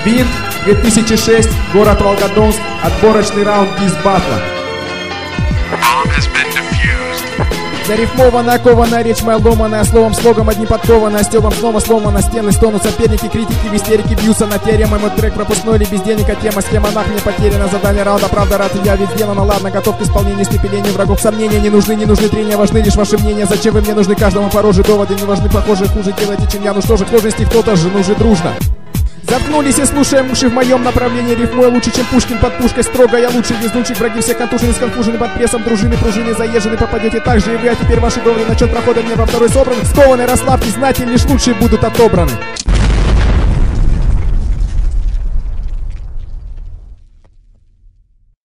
Бит 2006, город Волгодонск, отборочный раунд дисбатла. Зарифмованная, кованная речь моя ломаная, словом, слогом одни подкованная, стёбом снова сломана, стены стонут, соперники, критики, в истерике бьются на теремы, мой трек пропускной или без денег, а тема, схема нах не потеряна, задание раунда, правда рад, я ведь сделано, ладно, готов к исполнению, испепелению врагов, сомнения не нужны трения, важны лишь ваши мнения, зачем вы мне нужны, каждому пороже, доводы не важны, похоже, хуже делайте, чем я, ну что же, к сложности кто-то же, ну же дружно. Заткнулись и слушаем уши в моем направлении. Рифмой лучше, чем Пушкин под пушкой. Строго я лучший везунчик. Враги все контужены, сконфужены под прессом. Дружины, пружины заезжены. Попадете так же и вы. А теперь ваши доводы насчет прохода мне во второй собран. Скованные, расслабьтесь, знайте, лишь лучшие будут отобраны.